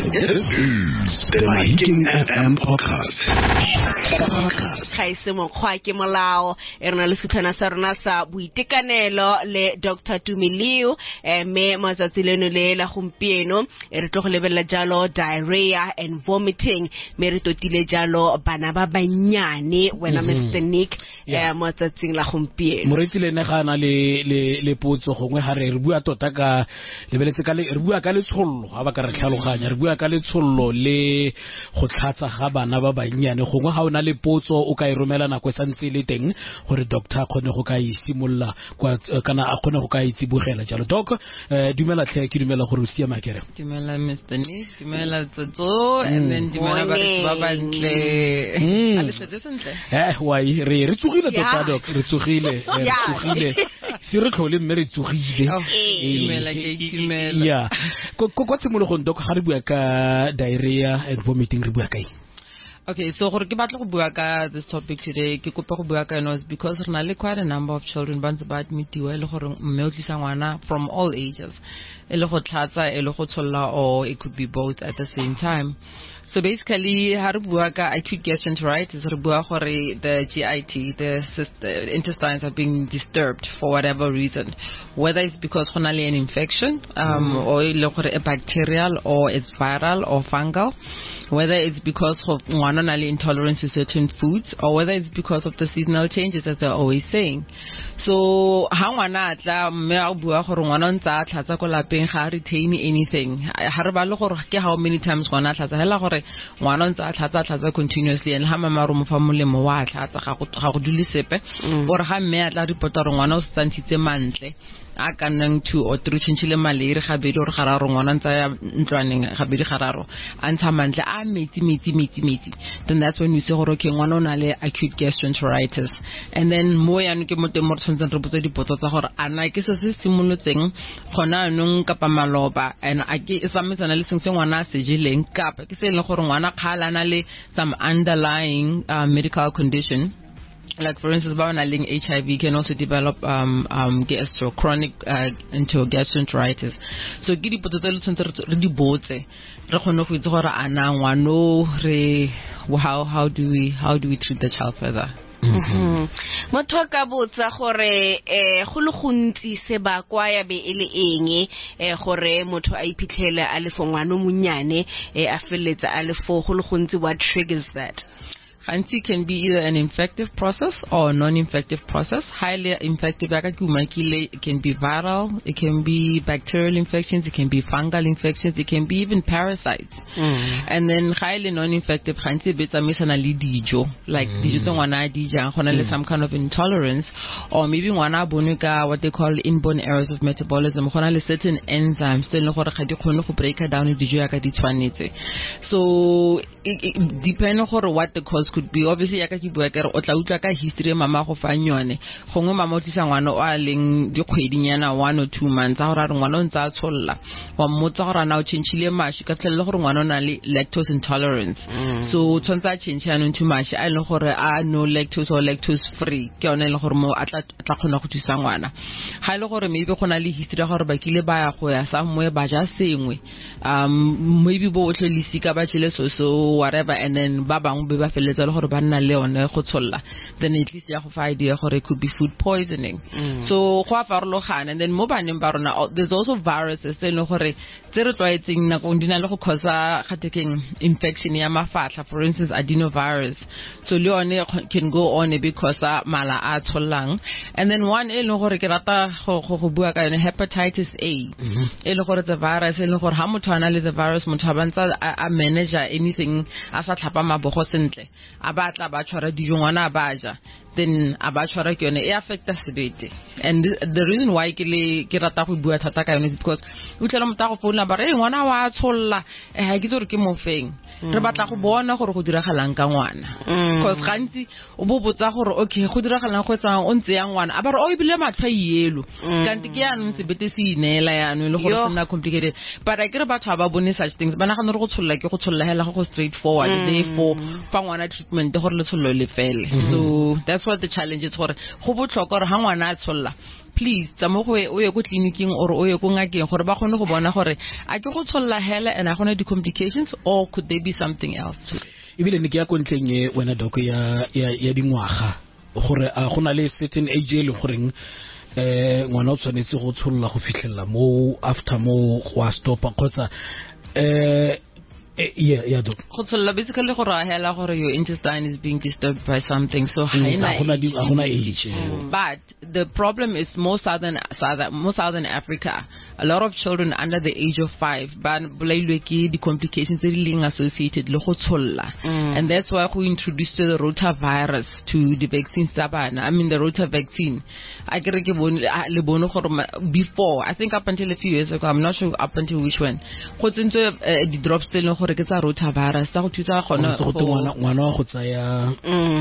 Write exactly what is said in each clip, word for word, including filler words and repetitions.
This is the Mahikeng F M podcast. Khaise mokgwa ke molao e rena le setlhona sa rona sa boitekanelo le Doctor Tumiliu eh me matsatsi leno le la gompieno e re tlo go lebella jalo diarrhea and vomiting me re totile jalo bana ba banyane wena Mister Nick eh matsatsing la gompieno moretsi le ne gana le le le potso gongwe ga re re bua tota ka lebeletse ka le re bua ka le tshollo ga ba ka re tlhaloganya re bua ka le tshollo le go tlhatsa ga bana ba banyane gongwe ga ona le potso o ka e romela nako sa ntse le teng gore doctor khone go ka isimolla kana a khone go ka itsibogela jalo doc dumela tle ke dumela gore o sia makere dumela Mister Nick dumela tsotso and then dumela ba ba bantle ale se desentle eh wai re re tsogile tota doc re tsogile re tsogile se re tlhole mme re tsogile dumela ke dumela ya ko ko tsimologong doc ga re bua ka diarrhea and vomiting re bua ka eng? Okay, so gore ke batla go bua ka this topic today ke kopa go bua ka eno is because rena le quite a number of children ba ntse ba admitiwa le gore mme o tlisa ngwana from all ages e le go tlatsa e le go tsholla or it could be both at the same time. So basically ha re bua ka acute gastroenteritis re bua gore the G I T the, the intestines are being disturbed for whatever reason, whether it's because gona le an infection um mm. or le gore a bacterial or it's viral or fungal, whether it's because of ngwana na le intolerance to certain foods, or whether it's because of the seasonal changes as they're always saying. So ha ngwana atla mme a bua gore ngwana ntsa tlatsa go lapeng ga retain anything ha re ba le gore ke how many times ngwana tlatsa hela gore ngwana ntsa tlatsa tlatsa continuously and ha mama ro mo fa molemo wa tlatsa ga go ga go dule sepe gore ga mme atla reporta re ngwana o tsantshitse mantle a ka nnang two or three tshentshile malere ga bedi gore gararo ngwana ntsa ya ntlwaneng ga bedi gararo a ntsha mantle a metsi metsi metsi metsi, then that's when we say gore okay ngwana o na le acute gastroenteritis. And then mo ya no ke mo teng mo tshwantseng re botse dipotso tsa gore ana ke se se simolotseng gona nong kapa maloba and a ke sa metsana le seng se ngwana se jeleng kapa ke se le gore ngwana khala na le some underlying uh, medical condition. Like for instance, bawanaling H I V can also develop um um gastro chronic uh, into gastroenteritis. So gidi potetselo tsentse re di botse re khone go itse gore ana ngwano re how how do we how do we treat the child further? Mhm. Motho ka botsa gore eh go le gontsi se ba kwa ya be ele eng eh gore motho a iphitlhele a le fongwana monyane eh a feletsa a le fo go le gontsi what triggers that? Hansi can be either an infective process or a non-infective process. Highly infective, it can be viral, it can be bacterial infections, it can be fungal infections, it can be even parasites. Mm. And then highly non-infective, hansi beta misana lidijo, like dijo wana dija, wana some kind of intolerance, or maybe wana bonuka what they call inborn errors of metabolism, wana certain enzymes, still no khadi khono go break down dijo ya ka di tshwanetse. So it depends on what the cause could be. Obviously ya ka ke bua ka re o tla utlwa ka history mama go fa nyone gongwe mama o tisa ngwana o a leng dikgwedinyana one or two months a gore ngwana o ntse a tsholla wa mmotsa gore na o tshentshile mashi ka tlhela gore ngwana o na le lactose intolerance mm. so tshwantse a tshentshana into mashi a leng gore a no lactose or lactose free ke yone le gore mo a tla tla khona go thusa ngwana ga ile gore maybe go na le history gore ba kile ba ya go ya somewhere ba ja sengwe um maybe bo tlholisika ba tshile so so whatever and then ba bangwe be ba feletsa le gore ba nna le one go tsholla then at least ya go fa idea gore it could be food poisoning mm. so go a farologana and then mo baneng ba rona there's also viruses tse le gore tse re tloetseng na go dina le go cause ga tekeng infection ya mafatla for instance adenovirus so le one can go on because mala a tshollang and then one e le gore ke rata go go bua ka yone hepatitis A e le gore the virus e le gore ha motho ana le the virus motho ba ntsa a manage anything a sa tlhapa mabogo sentle a batla ba tshwara dijo ngwana ba ja then a ba tshwara ke yone e affecta sebete and the, the reason why ke le ke rata go bua thata ka yone is because o tlhola motho go founa ba re ngwana wa tsholla e ha ke tsore ke mo feng re batla go bona gore go diragalang ka ngwana because gantsi o bo botsa gore okay go diragalang go tsang o ntse yang ngwana a ba re o ibile matlha yelo kanti ke yana sebete se inela yana le gore sena complicated but I get batho ba bone such things bana ga re go tsholla ke go tsholla hela go straightforward therefore fa ngwana treatment gore le tshollo le fele so that's what the challenge is gore go botlhokwa gore ha ngwana a tsholla please tsamo go o ye go clinicing or o ye go ngakeng gore ba gone go bona gore a ke go tsholla hela and a gona di complications or could there be something else? Ibile ne ke ya kontleng e wena doc ya ya dingwaga gore a gona le certain age le goreng eh ngwana o tshwanetse go tsholla go fitlhela mo after mo go stop kgotsa eh yeah yeah doc go tsholla basically go ra hela gore your intestine is being disturbed by something so gona age. But the problem is most southern southern most southern Africa, a lot of children under the age of five ban bolailwe ke the complications that are associated le go tsholla, and that's why we introduced the rotavirus to the vaccine sabana. I mean the rota vaccine I get ke bone le bone gore before I think up until a few years ago, I'm not sure up until which one, go tsentse the drops tse gore ke tsa rotavirus tsa go thusa gona go ngwana ngwana wa go tsaya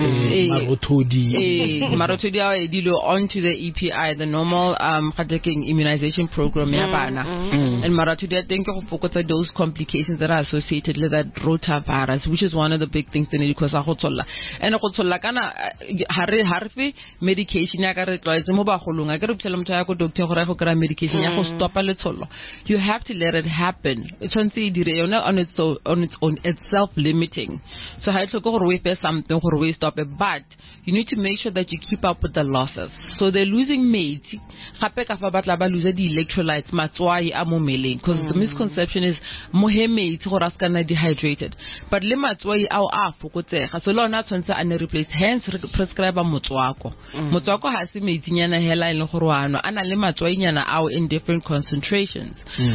marothodi eh marothodi a edilo onto the E P I, the normal um taking immunization program ya bana, and marothodi I think go fokotsa those complications that are associated with that rotavirus, which is one of the big things in it because go tsolla and go tsolla kana hare harfe medication ya ka re tlwaetse mo bagolong a ke re ptlela motho ya go doctor gore go kra medication ya go stopa le tsollo. You have to let it happen. It's on say dire yona on its own on its own, it's self-limiting. So I took over with something or we stop it, but you need to make sure that you keep up with the losses. So they're losing mate. Lose the electrolytes, matswai amomeling, because the misconception is mohe mate or askana dehydrated. But le matswai au a fokote. So lo na tshwantse ane replace. Hence prescribe motswako. Motswako has mate nyana hela ile gorwana. Ana le matswai nyana au in different concentrations.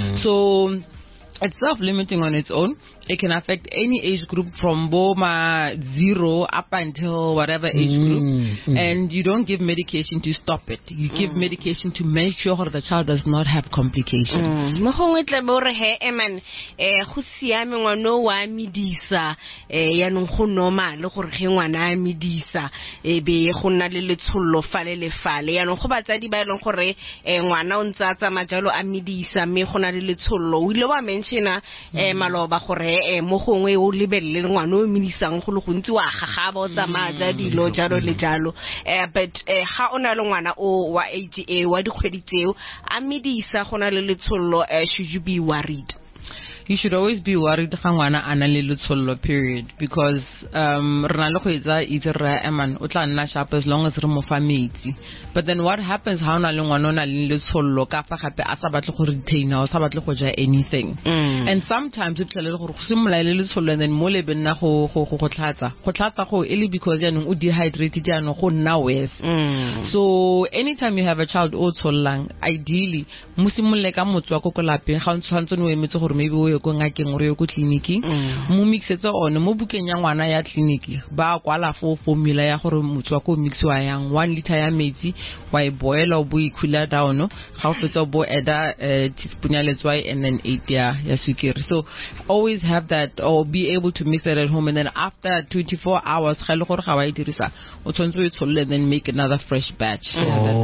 So it's self-limiting on its own. It can affect any age group from Boma zero up until whatever age group. Mm, mm. And you don't give medication to stop it. You give mm. medication to make sure the child does not have complications. Mohongwe tlebore he eman eh go siame ngwana wa midisa eh ya no go normal gore ge ngwana a midisa e be go nna le letsollo fale le fale ya no go batsadi ba ileng gore eh ngwana o ntsa tsa majalo a midisa me go na le letsollo o ile wa mentiona eh maloba gore eh mo gongwe o lebelle ngwana o minisang go le gontsi wa gagaba o tsamaja dilo jalo le jalo eh but eh ha ona le ngwana o wa age e wa dikgwedi tseo a midisa gona le letsollo should you be worried? You should always be worried gangwana ana le letsollo period because um rena le go etsa itse ra eman o tla nna sharp as long as re mo fa metsi. But then what happens ha ona le ngwana ona le letsollo ka fa gape a sa batle go retain o sa batle go ja anything. Mm. And sometimes it tell go simula le letsollo and then mo le benna go go go tlatsa go tlatsa go ele because yanong o dehydrated yanong go nna worse. Mm. So anytime you have a child o tsollang, ideally musimule ka motswako ko lapeng ga o tshwantse no emetse gore maybe o go ngakeng o re go clinic mo mixetsa one mo bukeng ya ngwana ya clinic ba kwala fo formula ya gore motswako mixiwa yang one liter ya metsi wa e boil o bo ikula down ga o fetsa bo eda teaspoon ya letswai and then eight ya ya sukiri. So always have that or be able to mix it at home, and then after twenty-four hours ga le gore ga wa e dirisa o tshwantse o tsholle then make another fresh batch.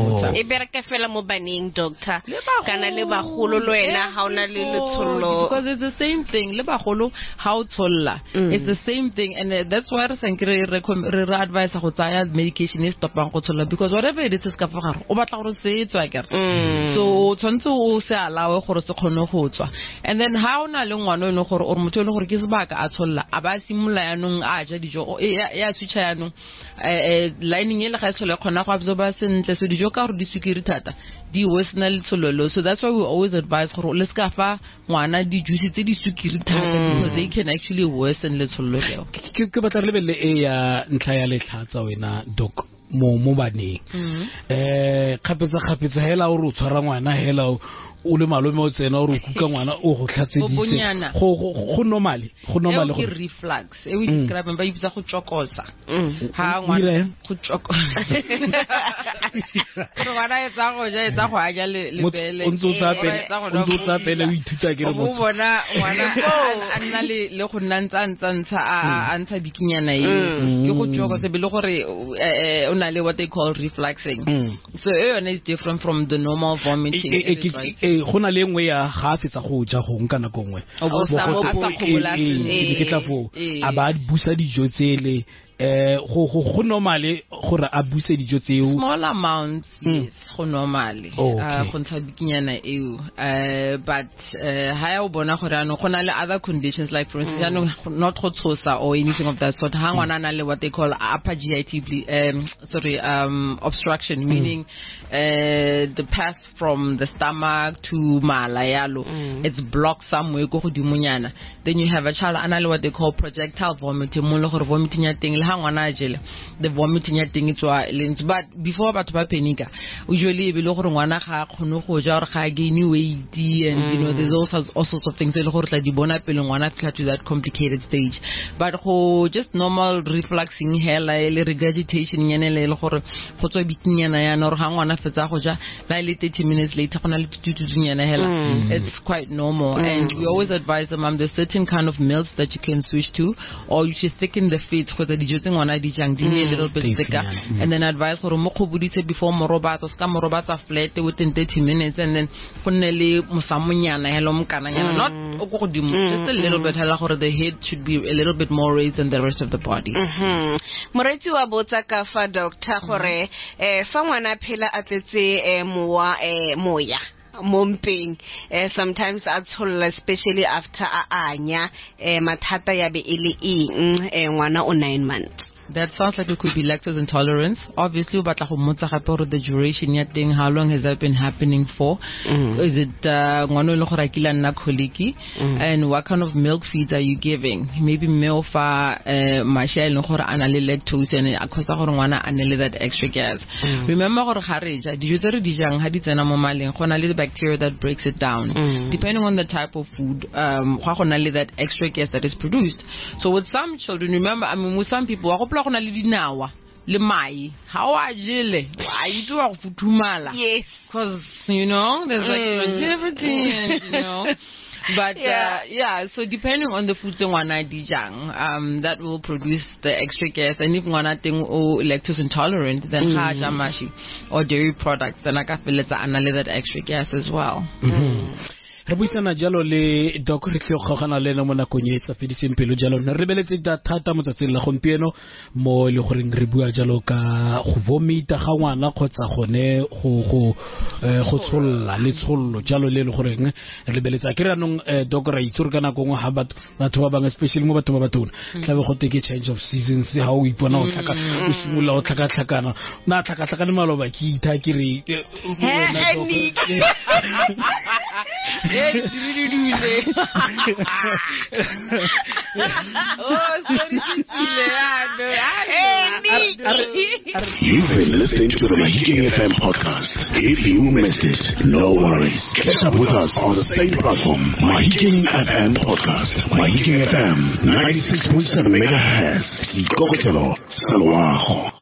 E bereka fela mo baneng doctor kana le bagolo lo ena ha ona le letsollo because it's the same thing. Le bagolo how tsolla it's the same thing, and uh, that's why re sankere re advise go tsaya medication is stopang go tsolla because whatever it is ka fa gare o batla gore se tswa kere. So tshwantse o se alawe gore se khone go tswa, and then ha ona le ngwana no gore o motho le gore ke sebaka a tsolla a ba simula yanong a ja dijo ya switcha yanong eh lining ile ga tsolla khona go absorba sentle so dijo ka gore di sukiri thata di worsenal tsololo. So that's why we always advise gore le ska fa ngwana di juice tse di sukiri thata because they can actually worsen le tsololo. Ke ke batla re lebelle e ya ntla ya letlhatsa wena doc mo mo baneng eh khapetsa khapetsa hela o re tshwara ngwana hela o le malome o tsena o re kuka ngwana o go tlhatseditse go go normal go normal go reflux e we describe ba ibisa go tsokosa ha ngwana go tsoko go bana etsa go ja etsa go aja le bele o ntse tsa pele o ntse tsa pele o ithuta ke re mo bona ngwana a nna le le go nna ntsa ntsa ntsa a ntsha bikinyana e ke go tsokosa be le gore o na le what they call refluxing. So it is different from the normal vomiting. Go na le ngwe ya ga fetsa go ja go nka nako ngwe o sa go bula ke tla fo a ba busa dijo tsele eh go go go normally gore a buse dijo tseo small amounts mm. yes go normally oh, okay. uh go ntsha bikinyana eo uh but uh ha ya o bona gore ano go na le other conditions like for instance mm. not go tsosa or anything of that sort ha ngwana na le what they call upper G I T um sorry um obstruction mm. meaning uh the path from the stomach to mala yalo mm. it's blocked somewhere go godimonyana. Then you have a child ana le what they call projectile vomiting mo le gore vomiting ya teng le ha ngwana jele the vomiting ya teng itswa lens. But before batho ba penika usually e be le gore ngwana ga khone go ja gore ga gain weight and mm. you know there's also all sorts of things le gore tla di bona pele ngwana fika to that complicated stage. But go just normal refluxing hela le regurgitation nyane le gore go tswa bikinyana ya no re ha ngwana fetsa go ja la le thirty minutes later gona le tututunyana hela mm. it's quite normal mm. and we always advise them um, there's certain kind of milks that you can switch to, or you should thicken the feeds because the dijuting one di jang di a little bit thicker mm. and then advise gore mo khobudise before morobatso ska morobatsa flat within thirty minutes and then gonne le mosamunyana helo mkananyana not okodimo just a little bit hela gore the head should be a little bit more raised than the rest of the body. Mhm. Moretsi wa botsa ka fa doctor gore eh fa ngwana phela atletse eh mowa eh moya mompeng eh sometimes at all especially after a anya eh mathata ya be ile eng eh ngwana o nine months. That sounds like it could be lactose intolerance. Obviously, but the duration yet thing, how long has that been happening for? Mm. Is it uh, koliki? Mm. And what kind of milk feeds are you giving? Maybe milk for mashel no anale lactose and akosa ngwana anale that extra gas. Mm. Remember gore khareja dijutse re dijang ha di tsena mo maleng gona le the bacteria that breaks it down. Mm. Depending on the type of food, um ga gona le that extra gas that is produced. So with some children, remember, I mean with some people gona le dinawa le mai how a jele a itwa go futhumala yes because you know there's like mm. activity and you know but yeah. Uh, yeah so depending on the food ngwana dijang um that will produce the extra gas, and if ngwana teng o lactose intolerant then mm. ha ja mashi or dairy products then aka feletsa anale that extra gas as well. Mm-hmm. Re buisana jalo le doc re tlho gogana le na mo nakong e tsa fediseng pelo jalo re rebeletse thata mo tsatsing la gompieno mo le gore re bua jalo ka go vomita ga ngwana kgotsa gone go go go tsholla le tshollo jalo le le gore re rebeletse ke ranong doc ra itse re kana go ha batho batho ba bang especially mo batho ba batona tlabe go take change of seasons ha o ipona o tlaka o simula o tlaka tlakana na tlaka tlakana maloba ke itha ke re Hey, really do it. Oh, sorry, You've been listening to the Mahikeng F M podcast. If you missed it, no worries. Catch up with us on the same platform, Mahikeng F M podcast. Mahikeng F M ninety-six point seven megahertz. Sikokotelo, Salwaho.